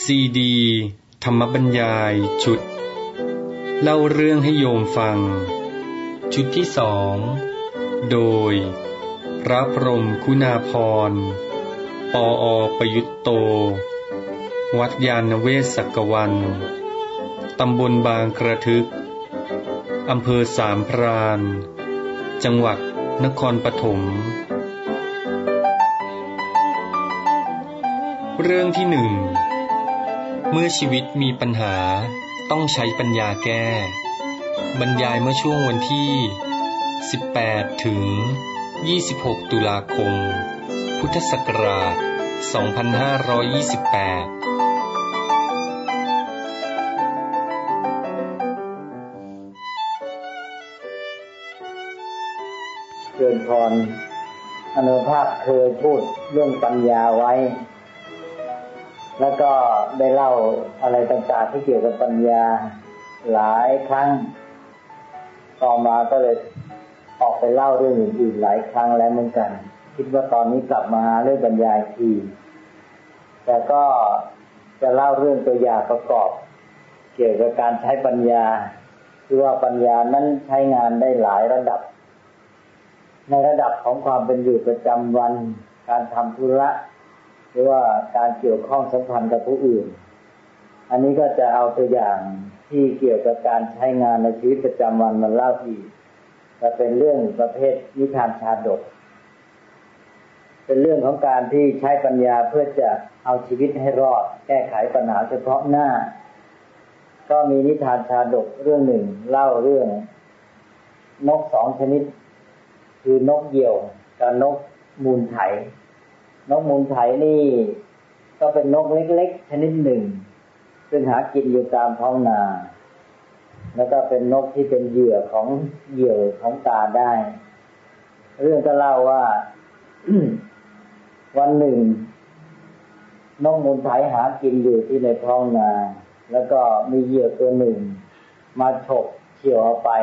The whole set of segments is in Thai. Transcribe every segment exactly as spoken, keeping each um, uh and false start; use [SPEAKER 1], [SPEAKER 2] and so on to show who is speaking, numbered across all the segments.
[SPEAKER 1] ซีดีธรรมบรรยายชุดเล่าเรื่องให้โยมฟังชุดที่สองโดยพระพรหมคุณาภรณ์ปออประยุตโตวัดยานเวศกกวันตำบลบางกระทึกอำเภอสามพรานจังหวัดนครปฐมเรื่องที่หนึ่งเมื่อชีวิตมีปัญหาต้องใช้ปัญญาแก้บรรยายเมื่อช่วงวันที่สิบแปดถึงยี่สิบหกตุลาคมพุทธศักราชสองพันห้าร้อยยี่สิบแปด
[SPEAKER 2] เกิดพรอนุภาพเคยพูดเรื่องปัญญาไว้แล้วก็ได้เล่าอะไรต่างๆที่เกี่ยวกับปัญญาหลายครั้งต่อมาก็เลยออกไปเล่าเรื่องอื่นๆหลายครั้งแล้วเหมือนกันคิดว่าตอนนี้กลับมาเรื่องปัญญาอีกทีแต่ก็จะเล่าเรื่องตัวอย่างประกอบเกี่ยวกับการใช้ปัญญาคือว่าปัญญานั้นใช้งานได้หลายระดับในระดับของความเป็นอยู่ประจำวันการทำธุระหรือว่าการเกี่ยวข้องสัมพันธ์กับผู้อื่นอันนี้ก็จะเอาตัวอย่างที่เกี่ยวกับการใช้งานในชีวิตประจำวันมาเล่าอีกจะเป็นเรื่องประเภทนิทานชาดกเป็นเรื่องของการที่ใช้ปัญญาเพื่อจะเอาชีวิตให้รอดแก้ไขปัญหาเฉพาะหน้าก็มีนิทานชาดกเรื่องหนึ่งเล่าเรื่องนกสองชนิดคือนกเหยี่ยวกับนกมูลไถนกมูลไถนี่ก็เป็นนกเล็กๆชนิดหนึ่งซึ่งหากินอยู่ตามท้องนาแล้วก็เป็นนกที่เป็นเหยื่อของเหยี่ยวของกาได้เรื่องก็เล่าว่า วันหนึ่งนกมูลไถหากินอยู่ที่ในท้องนาแล้วก็มีเหยื่อตัวหนึ่งมาฉกเฉี่ยวเอาไป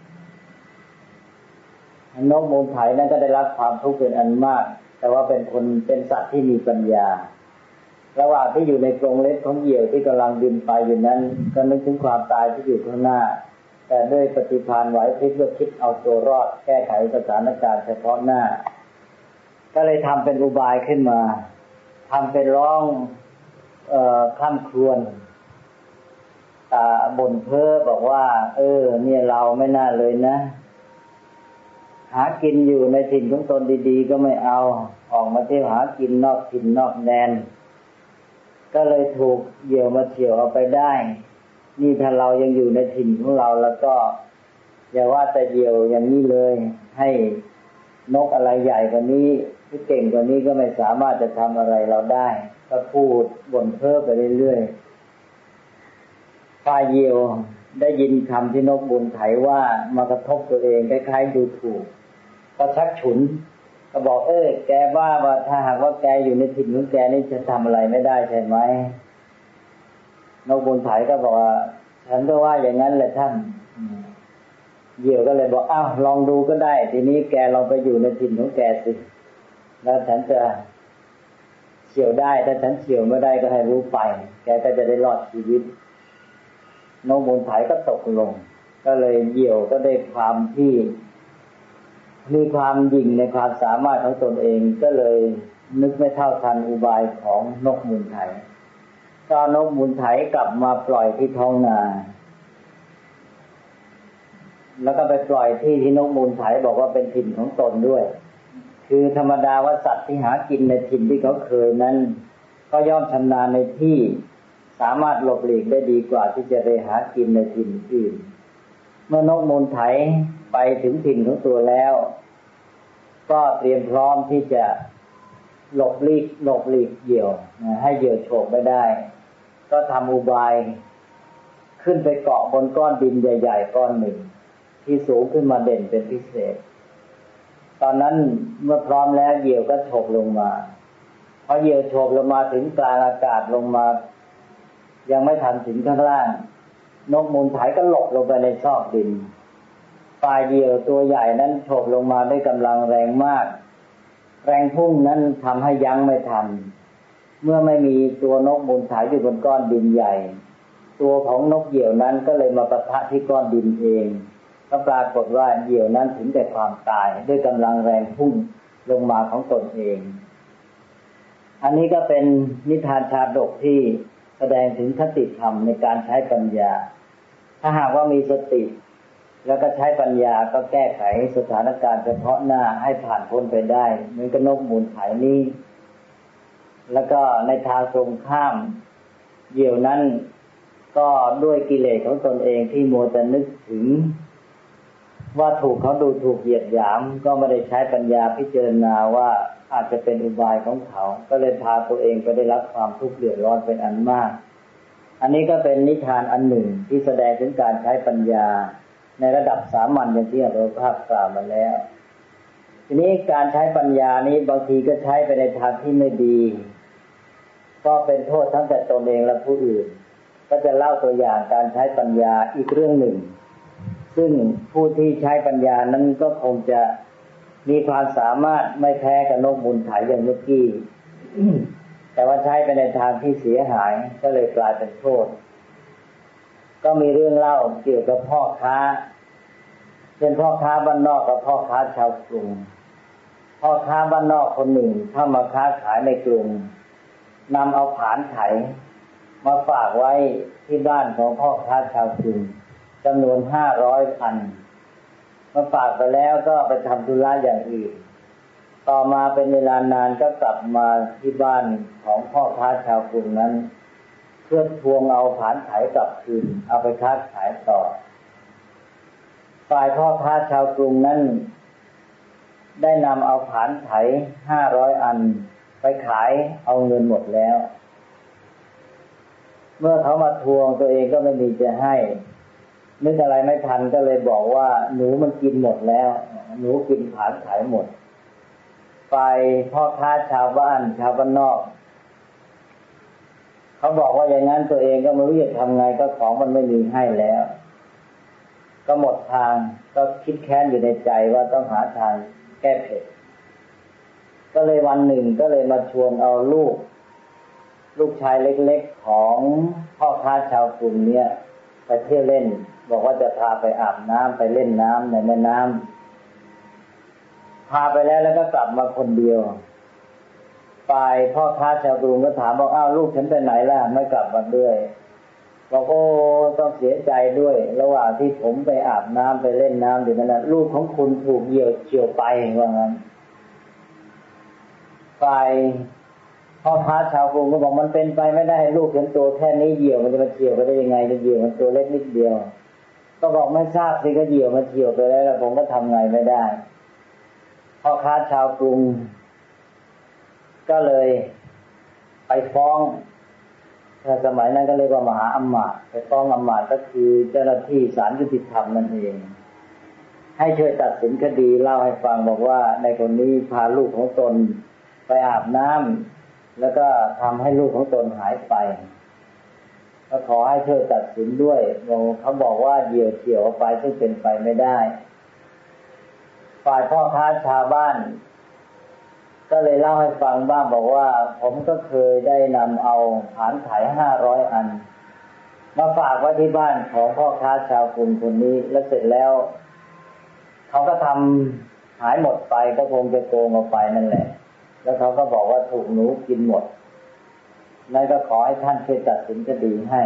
[SPEAKER 2] นกมูลไถนั้นก็ได้รับความทุกข์เป็นอันมากแต่ว่าเป็นคนเป็นสัตว์ที่มีปัญญาระหว่างที่อยู่ในกรงเล็บของเหยี่ยวที่กำลังบินไปอยู่นั้นก็นึกถึงความตายที่อยู่ข้างหน้าแต่ด้วยปฏิภาณไหวพริบเพื่อคิดเอาตัวรอดแก้ไขสถานการณ์เฉพาะหน้าก็เลยทำเป็นอุบายขึ้นมาทำเป็นร้องเอ่อคร่ำครวญตาบ่นเพ้อบอกว่าเออเนี่ยเราไม่น่าเลยนะหากินอยู่ในถิ่นของตนดีๆก็ไม่เอาออกมาเที่ยวหากินนอกถิ่นนอกแดนก็เลยถูกเหยี่ยวมาเฉี่ยวเอาไปได้นี่ถ้าเรายังอยู่ในถิ่นของเราแล้วก็อย่าว่าแต่เหยี่ยวอย่างนี้เลยให้นกอะไรใหญ่กว่านี้ที่เก่งกว่านี้ก็ไม่สามารถจะทำอะไรเราได้ก็พูดบ่นเพ้อไปเรื่อยๆฝ่ายเหยี่ยวได้ยินคำที่นกบุญไถว่ามากระทบตัวเองคล้ายๆดูถูกก็ชักฉุนก็บอกเออแกว่าว่าถ้าหากว่าแกอยู่ในถิ่นของแกนี่จะทำอะไรไม่ได้ใช่ไหมนกบุญไถก็บอกว่าฉันก็ว่าอย่างนั้นแหละท่านเหยี่ยวก็เลยบอกอ้าวลองดูก็ได้ทีนี้แกลองไปอยู่ในถิ่นของแกสิแล้วฉันจะเฉี่ยวได้ถ้าฉันเฉี่ยวไม่ได้ก็ให้รู้ไปแกก็จะได้รอดชีวิตนกมูลไถก็ตกลงก็เลยเหยี่ยวก็ได้ความที่มีความยิ่งในความสามารถของตนเองก็เลยนึกไม่เท่าทันอุบายของนกมูลไถก็นกมูลไถกลับมาปล่อยที่ท้องนาแล้วก็ไปปล่อยที่ที่นกมูลไถบอกว่าเป็นถิ่นของตนด้วยคือธรรมดาว่าสัตว์ที่หากินในถิ่นที่เขาเคยนั้นก็ย่อมชำนาญในที่สามารถหลบหลีกได้ดีกว่าที่จะไปหากินในถิ่นอื่นเมื่อนกมูลไถไปถึงถิ่นของตัวแล้วก็เตรียมพร้อมที่จะหลบหลีกหลบหลีกเหยี่ยวให้เหยี่ยวโฉบไม่ได้ก็ทำอุบายขึ้นไปเกาะบนก้อนดินใหญ่ๆก้อนหนึ่งที่สูงขึ้นมาเด่นเป็นพิเศษตอนนั้นเมื่อพร้อมแล้วเหยี่ยวก็โฉบลงมาพอเหยี่ยวโฉบลงมาถึงกลางอากาศลงมายังไม่ทันถึงข้างล่างนกมูลไถก็หลบลงไปในซอกดินฝ่ายเหยี่ยวตัวใหญ่นั้นโฉบลงมาด้วยกำลังแรงมากแรงพุ่งนั้นทำให้ยั้งไม่ทันเมื่อไม่มีตัวนกมูลไถอยู่บนก้อนดินใหญ่ตัวของนกเหยี่ยวนั้นก็เลยมาปะทะที่ก้อนดินเองก็ปรากฏว่าเหยี่ยวนั้นถึงแต่ความตายด้วยกำลังแรงพุ่งลงมาของตนเองอันนี้ก็เป็นนิทานชาดกที่แสดงถึงคติธรรมในการใช้ปัญญาถ้าหากว่ามีสติแล้วก็ใช้ปัญญาก็แก้ไขสถานการณ์เฉพาะหน้าให้ผ่านพ้นไปได้เหมือนกับนกมูลไถนี้แล้วก็ในทางตรงข้ามเหยี่ยวนั้นก็ด้วยกิเลสของตนเองที่มัวแต่นึกถึงว่าถูกเขาดูถูกเหยียดหยามก็ไม่ได้ใช้ปัญญาพิจารณาว่าอาจจะเป็นอุบายของเขาก็เลยพาตัวเองไปได้รับความทุกข์เดือดร้อนเป็นอันมากอันนี้ก็เป็นนิทานอันหนึ่งที่แสดงถึงการใช้ปัญญาในระดับสามัญอย่างที่เราภาพกล่าวมาแล้วทีนี้การใช้ปัญญานี้บางทีก็ใช้ไปในทางที่ไม่ดีก็เป็นโทษทั้งแต่ตนเองและผู้อื่นก็จะเล่าตัวอย่างการใช้ปัญญาอีกเรื่องหนึ่งซึ่งผู้ที่ใช้ปัญญานั้นก็คงจะมีความสามารถไม่แพ้กับนกมูลไถอย่างเมื่อกี้ แต่ว่าใช้ไปในทางที่เสียหายก็เลยกลายเป็นโทษก็มีเรื่องเล่าเกี่ยวกับพ่อค้าเป็นพ่อค้าบ้านนอกกับพ่อค้าชาวกรุงพ่อค้าบ้านนอกคนหนึ่งเข้ามาค้าขายในกรุงนำเอาผานไถมาฝากไว้ที่บ้านของพ่อค้าชาวกรุงจำนวนห้าร้อยพันมาฝากไปแล้วก็ไปทำธุระอย่างอื่นต่อมาเป็นเวลานานก็กลับมาที่บ้านของพ่อค้าชาวกรุงนั้นเพื่อทวงเอาผานไถกลับคืนเอาไปค้าขายต่อฝ่ายพ่อค้าชาวกรุงนั้นได้นำเอาผานไถห้าร้อยอันไปขายเอาเงินหมดแล้วเมื่อเขามาทวงตัวเองก็ไม่มีจะให้นึกอะไรไม่ทันก็เลยบอกว่าหนูมันกินหมดแล้วหนูกินผานไถหมดฝ่ายพ่อค้าชาวบ้านชาวบ้านนอกเขาบอกว่าอย่างนั้นตัวเองก็ไม่รู้จะทำไงก็ของมันไม่มีให้แล้วก็หมดทางก็คิดแค้นอยู่ในใจว่าต้องหาทางแก้เผ็ดก็เลยวันหนึ่งก็เลยมาชวนเอาลูกลูกชายเล็กๆของพ่อค้าชาวกรุงเนี่ยไปเที่ยวเล่นบอกว่าจะพาไปอาบน้ำไปเล่นน้ำในแม่น้ำพาไปแล้วแล้วก็กลับมาคนเดียวฝ่ายพ่อค้าชาวกรุงก็ถามบอกอ้าวลูกฉันไปไหนล่ะไม่กลับมาด้วยบอกโอ้ต้องเสียใจด้วยระหว่างที่ผมไปอาบน้ำไปเล่นน้ำอยู่นั่นน่ะลูกของคุณถูกเหยี่ยวเฉี่ยวไปว่างั้นฝ่ายพ่อค้าชาวกรุงก็บอกมันเป็นไปไม่ได้ลูกฉันตัวแค่นี้เหยี่ยวมันจะมาเฉี่ยวไปได้ยังไงเหยี่ยวมันตัวเล็กนิดเดียวก็บอกไม่ทราบสิก็เหยี่ยวมันเฉี่ยวไปแล้วผมก็ทำไงไม่ได้พ่อค้าชาวกรุงก็เลยไปฟ้องถ้าสมัยนั้นก็เรียกว่ามหาอมาตย์ไปฟ้องอมาตย์ก็คือเจ้าหน้าที่ศาลยุติธรรมนั่นเองให้ช่วยตัดสินคดีเล่าให้ฟังบอกว่าในคนนี้พาลูกของตนไปอาบน้ำแล้วก็ทำให้ลูกของตนหายไปก็ขอให้ช่วยตัดสินด้วยเขาบอกว่าเหยี่ยวเฉี่ยวไปซึ่งเป็นไปไม่ได้ฝ่ายพ่อค้าชาวบ้านก็เลยเล่าให้ฟังบ้างบอกว่าผมก็เคยได้นำเอาผานไถห้าร้อยอันมาฝากไว้ที่บ้านของพ่อค้าชาวกรุงคนนี้แล้วเสร็จแล้วเขาก็ทำหายหมดไปก็คงจะโกงเอาไปนั่นแหละแล้วเขาก็บอกว่าถูกหนูกินหมดนั่นก็ขอให้ท่านช่วยตัดสินคดีให้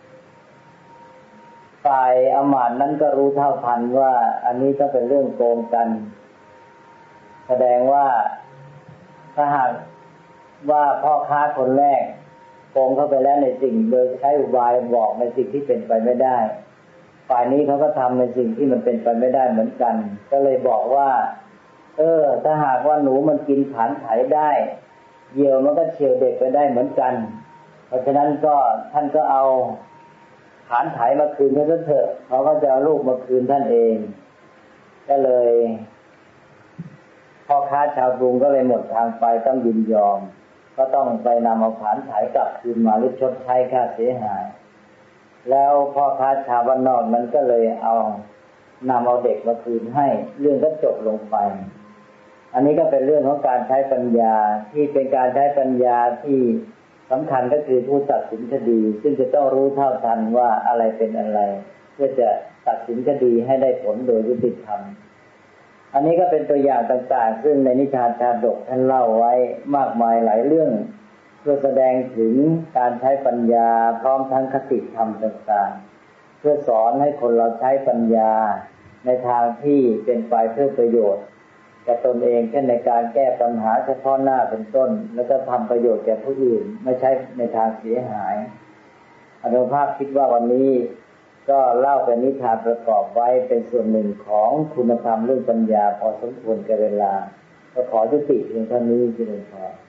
[SPEAKER 2] ฝ่ายอมาตย์นั้นก็รู้เท่าทันว่าอันนี้ก็เป็นเรื่องโกงกันแสดงว่าถ้าหากว่าพ่อค้าคนแรกโกงเข้าไปแล้วในสิ่งโดยใช้อุบายบอกในสิ่งที่เป็นไปไม่ได้ฝ่ายนี้เขาก็ทำในสิ่งที่มันเป็นไปไม่ได้เหมือนกันก็เลยบอกว่าเออถ้าหากว่าหนูมันกินผานไถได้เหยี่ยวมันก็เฉี่ยวเด็กไปได้เหมือนกันเพราะฉะนั้นก็ท่านก็เอาผานไถมาคืนให้เถอะเขาก็จะเอาลูกมาคืนท่านเองก็เลยพ่อค้าชาวกรุงก็เลยหมดทางไปต้องยินยอมก็ต้องไปนำเอาผานไถกลับคืนมาหรือชดใช้ค่าเสียหายแล้วพ่อค้าชาวบ้านนอกนั้นก็เลยเอานำเอาเด็กมาคืนให้เรื่องก็จบลงไปอันนี้ก็เป็นเรื่องของการใช้ปัญญาที่เป็นการใช้ปัญญาที่สำคัญก็คือผู้ตัดสินคดีซึ่งจะต้องรู้เท่าทันว่าอะไรเป็นอะไรเพื่อจะตัดสินคดีให้ได้ผลโดยยุติธรรมอันนี้ก็เป็นตัวอย่างต่างๆซึ่งในนิทานชาดกท่านเล่าไว้มากมายหลายเรื่องเพื่อแสดงถึงการใช้ปัญญาพร้อมทั้งคติธรรมต่างๆเพื่อสอนให้คนเราใช้ปัญญาในทางที่เป็นไปเพื่อประโยชน์แก่ตนเองเช่นในการแก้ปัญหาเฉพาะหน้าเป็นต้นแล้วก็ทำประโยชน์แก่ผู้อื่นไม่ใช่ในทางเสียหายอาตมาภาพคิดว่าวันนี้ก็เล่าเป็นนิทานประกอบไว้เป็นส่วนหนึ่งของคุณธรรมเรื่องปัญญาพอสมควรแก่เวลาก็ขอยุติเพียงเท่านี้ที่หลวงพ่อ